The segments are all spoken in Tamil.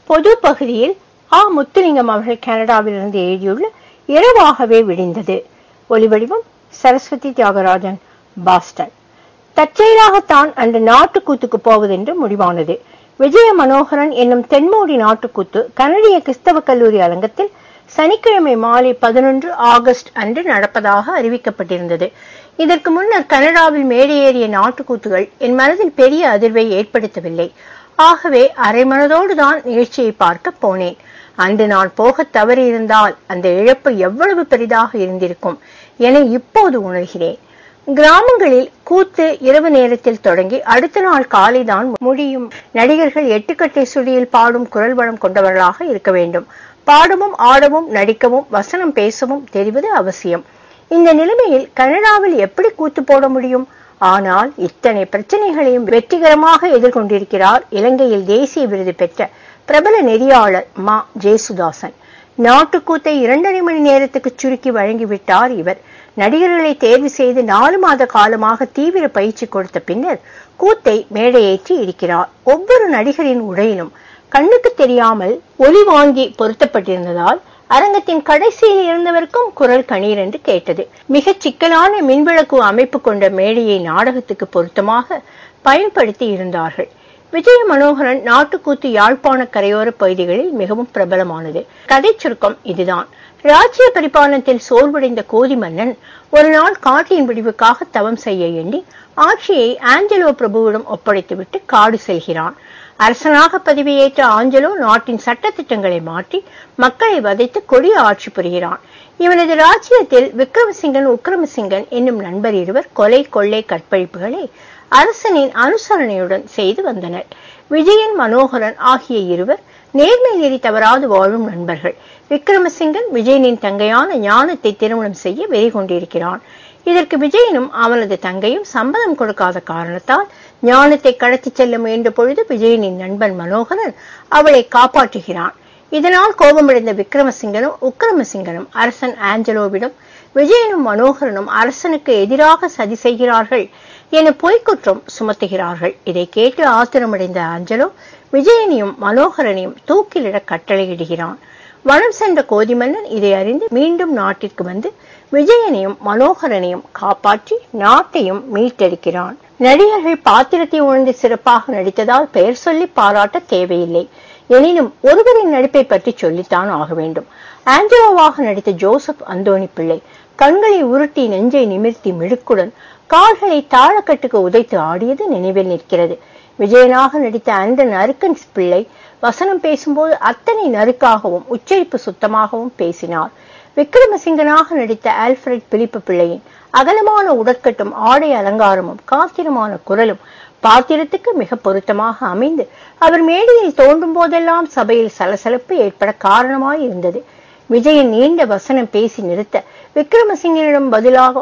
பொது பகுதியில் முத்துலிங்கம் அவர்கள் கனடாவிலிருந்து எழுதியுள்ள இரவாகவே விடிந்தது. ஒலிவடிவம் சரஸ்வதி தியாகராஜன், பாஸ்டன். தற்செயலாகத்தான் அந்த நாட்டுக்கூத்துக்கு போவதென்று முடிவானது. விஜய மனோகரன் என்னும் தென்மோடி நாட்டுக்கூத்து கனடிய கிறிஸ்தவ கல்லூரி அரங்கத்தில் சனிக்கிழமை மாலை 11 ஆகஸ்ட் அன்று நடப்பதாக அறிவிக்கப்பட்டிருந்தது. இதற்கு முன்னர் கனடாவில் மேடையேறிய நாட்டுக்கூத்துகள் என் மனதில் பெரிய அதிர்வை ஏற்படுத்தவில்லை. ஆகவே அரைமனதோடு தான் நிகழ்ச்சியை பார்க்க போனேன். அன்று நான் போக தவறியிருந்தால் அந்த இழப்பு எவ்வளவு பெரிதாக இருந்திருக்கும் என இப்போது உணர்கிறேன். கிராமங்களில் கூத்து இரவு நேரத்தில் தொடங்கி அடுத்த நாள் காலைதான் முடியும். நடிகர்கள் 8 கட்டை சுடியில் பாடும் குரல் வளம் கொண்டவர்களாக இருக்க வேண்டும். பாடவும் ஆடவும் நடிக்கவும் வசனம் பேசவும் தெரிவது அவசியம். இந்த நிலைமையில் கனடாவில் எப்படி கூத்து போட முடியும்? ஆனால் இத்தனை பிரச்சனைகளையும் வெற்றிகரமாக எதிர்கொண்டிருக்கிறார் இலங்கையில் தேசிய விருது பெற்ற பிரபல நெறியாளர் மா ஜேசுதாசன். நாட்டுக்கூத்தை 2.5 மணி நேரத்துக்கு சுருக்கி வழங்கிவிட்டார் இவர். நடிகர்களை தேர்வு செய்து 4 மாத காலமாக தீவிர பயிற்சி கொடுத்த பின்னர் கூத்தை மேடையேற்றி இருக்கிறார். ஒவ்வொரு நடிகரின் உடையிலும் கண்ணுக்கு தெரியாமல் ஒலி வாங்கி பொருத்தப்பட்டிருந்ததால் அரங்கத்தின் கடைசியில் இருந்தவருக்கும் குரல் கணீர் என்று கேட்டது. மிகச் சிக்கலான மின்விளக்கு அமைப்பு கொண்ட மேடையை நாடகத்துக்கு பொருத்தமாக பயன்படுத்தி இருந்தார்கள். விஜய மனோகரன் நாட்டுக்கூத்து யாழ்ப்பாண கரையோர பகுதிகளில் மிகவும் பிரபலமானது. கதை சுருக்கம் இதுதான். ராஜ்ய பரிபாலனத்தில் சோர்வடைந்த கோதி மன்னன் ஒரு நாள் காட்டின் விடிவுக்காக தவம் செய்ய எண்ணி ஆட்சியை ஆஞ்சலோ பிரபுவிடம் ஒப்படைத்துவிட்டு காடு செல்கிறான். அரசனாக பதவியேற்ற ஆஞ்சலோ நாட்டின் சட்ட திட்டங்களை மாற்றி மக்களை வதைத்து கொடிய ஆட்சி புரிகிறான். இவனது ராஜ்யத்தில் விக்ரமசிங்கன் உக்கிரமசிங்கன் என்னும் நண்பர் இருவர் கொலை கொள்ளை கற்பழிப்புகளை அரசனின் அனுசரணையுடன் செய்து வந்தனர். விஜயன் மனோகரன் ஆகிய இருவர் நேர்மை நெறி தவறாது வாழும் நண்பர்கள். விக்ரமசிங்கன் விஜயனின் தங்கையான ஞானத்தை திருமணம் செய்ய வெறி கொண்டிருக்கிறான். இதற்கு விஜயனும் அவனது தங்கையும் சம்மதம் கொடுக்காத காரணத்தால் ஞானத்தை கடத்தி செல்ல முயன்ற பொழுது விஜயனின் நண்பன் மனோகரன் அவளை காப்பாற்றுகிறான். இதனால் கோபமடைந்த விக்ரமசிங்கனும் உக்கிரமசிங்கனும் அரசன் ஆஞ்சலோவிடம் விஜயனும் மனோகரனும் அரசனுக்கு எதிராக சதி செய்கிறார்கள் என பொய்க்குற்றம் சுமத்துகிறார்கள். இதை கேட்டு ஆத்திரமடைந்த ஆஞ்சலோ விஜயனையும் மனோகரனையும் தூக்கிலிட கட்டளையிடுகிறான். வனம் சென்ற கோதி மன்னன் இதை அறிந்து மீண்டும் நாட்டிற்கு வந்து விஜயனையும் மனோகரனையும் காப்பாற்றி நாட்டையும் மீட்டெடுக்கிறான். நடிகர்கள் பாத்திரத்தை உணர்ந்து சிறப்பாக நடித்ததால் பெயர் சொல்லி பாராட்ட தேவையில்லை. எனினும் ஒருவரின் நடிப்பை பற்றி சொல்லித்தான் ஆக வேண்டும். ஆஞ்சலோவாக நடித்த ஜோசப் அந்தோணி பிள்ளை கண்களை உருட்டி நெஞ்சை நிமிர்த்தி மிடுக்குடன் கால்களை தாழக்கட்டுக்கு உதைத்து ஆடியது நினைவில் நிற்கிறது. விஜயனாக நடித்த ஆண்டன் அருக்கன்ஸ் பிள்ளை வசனம் பேசும்போது அத்தனை நறுக்காகவும் உச்சரிப்பு சுத்தமாகவும் பேசினார். விக்ரமசிங்கனாக நடித்த ஆல்ஃபிரட் பிலிப்பு பிள்ளையின் அகலமான உடற்கட்டும் ஆடை அலங்காரமும் காத்திரமான குரலும் பாத்திரத்துக்கு மிக பொருத்தமாக அமைந்து அவர் மேடையில் தோன்றும் போதெல்லாம் சபையில் சலசலப்பு ஏற்பட காரணமாய் இருந்தது. விஜயன் நீண்ட வசனம் பேசி நிறுத்த விக்ரமசிங்கனிடம் பதிலாக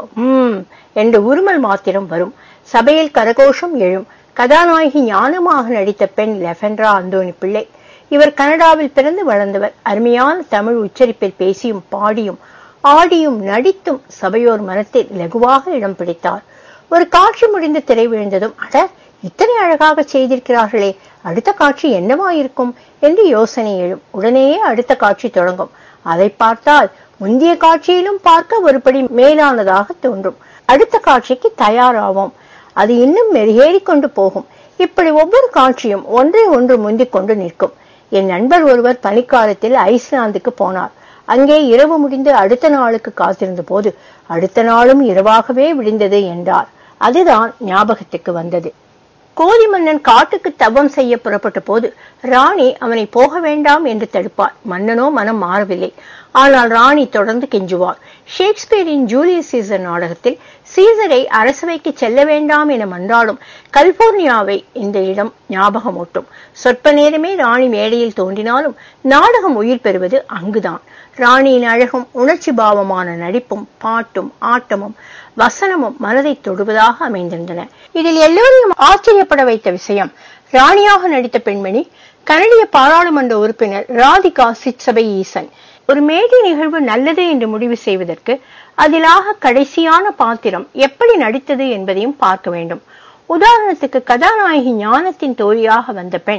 என்று உருமல் மாத்திரம் வரும். சபையில் கரகோஷம் எழும். கதாநாயகி ஞானமாக நடித்த பெண் லெஃபென்ட்ரா அந்தோணி பிள்ளை. இவர் கனடாவில் பிறந்து வளர்ந்தவர். அருமையான தமிழ் உச்சரிப்பில் பேசியும் பாடியும் ஆடியும் நடித்தும் சபையோர் மனத்தில் லகுவாக இடம் பிடித்தார். ஒரு காட்சி முடிந்து திரை விழுந்ததும் அட இத்தனை அழகாக செய்திருக்கிறார்களே, அடுத்த காட்சி என்னவாயிருக்கும் என்று யோசனை எழும். உடனேயே அடுத்த காட்சி தொடங்கும். அதை பார்த்தால் முந்தைய காட்சியிலும் பார்க்க ஒருபடி மேலானதாக தோன்றும். அடுத்த காட்சிக்கு தயாராவோம். அது இன்னும் மெருகேறி கொண்டு போகும். இப்படி ஒவ்வொரு காட்சியும் ஒன்றை ஒன்று முந்திக் கொண்டு நிற்கும். என் நண்பர் ஒருவர் பனிக்காலத்தில் ஐஸ்லாந்துக்கு போனார். அங்கே இரவு முடிந்து அடுத்த நாளுக்கு காத்திருந்த போது அடுத்த நாளும் இரவாகவே விடிந்தது என்றார். அதுதான் ஞாபகத்துக்கு வந்தது. கோதி மன்னன் காட்டுக்கு தவம் செய்ய புறப்பட்ட போது ராணி அவனை போக வேண்டாம் என்று தடுப்பார். மன்னனோ மனம் மாறவில்லை. ஆனால் ராணி தொடர்ந்து கெஞ்சுவார். ஷேக்ஸ்பியரின் ஜூலியஸ் சீசர் நாடகத்தில் சீசரை அரசவைக்கு செல்ல வேண்டாம் என மன்றாடும் கலிபோர்னியாவை இந்த இடம் ஞாபகமூட்டும். சொற்ப நேரமே ராணி மேடையில் தோன்றினாலும் நாடகம் உயிர் பெறுவது அங்குதான். ராணியின் அழகும் உணர்ச்சி பாவமான நடிப்பும் பாட்டும் ஆட்டமும் வசனமும் மனதை தொடுவதாக அமைந்திருந்தன. இதில் எல்லோரையும் ஆச்சரியப்பட வைத்த விஷயம், ராணியாக நடித்த பெண்மணி கனடிய பாராளுமன்ற உறுப்பினர் ராதிகா சிட்சபை ஈசன். ஒரு மேடை நிகழ்வு நல்லது என்று முடிவு செய்வதற்கு அதிலாக கடைசியான பாத்திரம் எப்படி நடித்தது என்பதையும் பார்க்க வேண்டும். உதாரணத்துக்கு கதாநாயகி ஞானத்தின் தோழியாக வந்த பெண்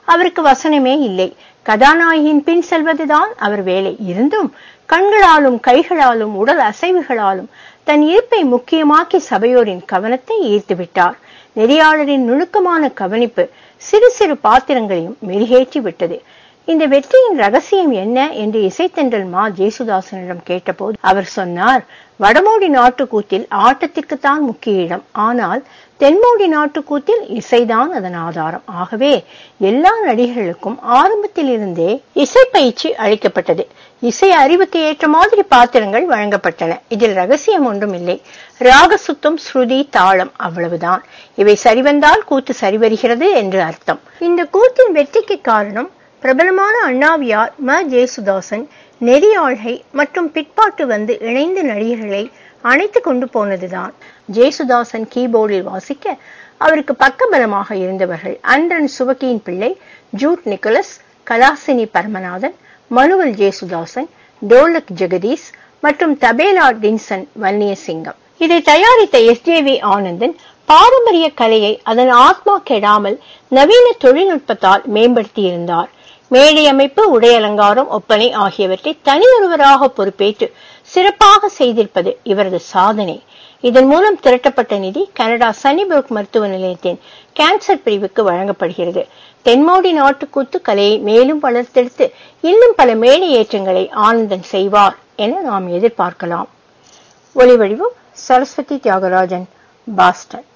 அவருக்கு வசனமே இல்லை. கதாநாயகியின் பின் செல்வதுதான் அவர் வேலை. இருந்தும் கண்களாலும் கைகளாலும் உடல் அசைவுகளாலும் தன் இருப்பை முக்கியமாக்கி சபையோரின் கவனத்தை ஈர்த்து விட்டார். நெறியாளரின் நுணுக்கமான கவனிப்பு சிறு சிறு பாத்திரங்களையும் மெருகேற்றி விட்டது. இந்த வெற்றியின் ரகசியம் என்ன என்று இசைத்தென்றல் மா ஜேசுதாசனிடம் கேட்டபோது அவர் சொன்னார், வடமோடி நாட்டுக்கூத்தில் ஆட்டத்திற்குத்தான் முக்கிய இடம். ஆனால் தென்மோடி நாட்டுக்கூத்தில் இசைதான் அதன் ஆதாரம். ஆகவே எல்லா நடிகர்களுக்கும் ஆரம்பத்தில் இருந்தே இசை பயிற்சி அளிக்கப்பட்டது. இசை அறிவுக்கு ஏற்ற மாதிரி பாத்திரங்கள் வழங்கப்பட்டன. இதில் ரகசியம் ஒன்றும் இல்லை. ராக சுத்தம், ஸ்ருதி, தாளம், அவ்வளவுதான். இவை சரிவந்தால் கூத்து சரிவருகிறது என்று அர்த்தம். இந்த கூத்தின் வெற்றிக்கு காரணம் பிரபலமான அண்ணாவியார், ம ஜேசுதாசன், நெறியாழ்கை மற்றும் பிற்பாட்டு வந்து இணைந்த நடிகர்களை அணைத்து கொண்டு போனதுதான். ஜேசுதாசன் கீபோர்டில் வாசிக்க அவருக்கு பக்கபலமாக இருந்தவர்கள் அன்றன் சுவக்கியின் Pillai, Jude Nicholas, Kalasini Paramanathan, Manuel Jesudasan, dholak Jagadeesh மற்றும் தபேலா டின்சன் வன்னியசிங்கம். இதை தயாரித்த SJV ஆனந்தன் பாரம்பரிய கலையை அதன் ஆத்மா கெடாமல் நவீன தொழில்நுட்பத்தால் மேம்படுத்தி இருந்தார். மேடை அமைப்பு, உடை அலங்காரம், ஒப்பனை ஆகியவற்றை தனியொருவராக பொறுப்பேற்று சிறப்பாக செய்திருப்பது இவரது சாதனை. இதன் மூலம் திரட்டப்பட்ட நிதி கனடா சன்னிபர்க் மருத்துவ நிலையத்தின் கேன்சர் பிரிவுக்கு வழங்கப்படுகிறது. தென்மோடி நாட்டுக்கூத்து கலையை மேலும் வளர்த்தெடுத்து இன்னும் பல மேடை ஏற்றங்களை ஆனந்தன் செய்வார் என நாம் எதிர்பார்க்கலாம். ஒலிவடிவம் சரஸ்வதி தியாகராஜன், பாஸ்டன்.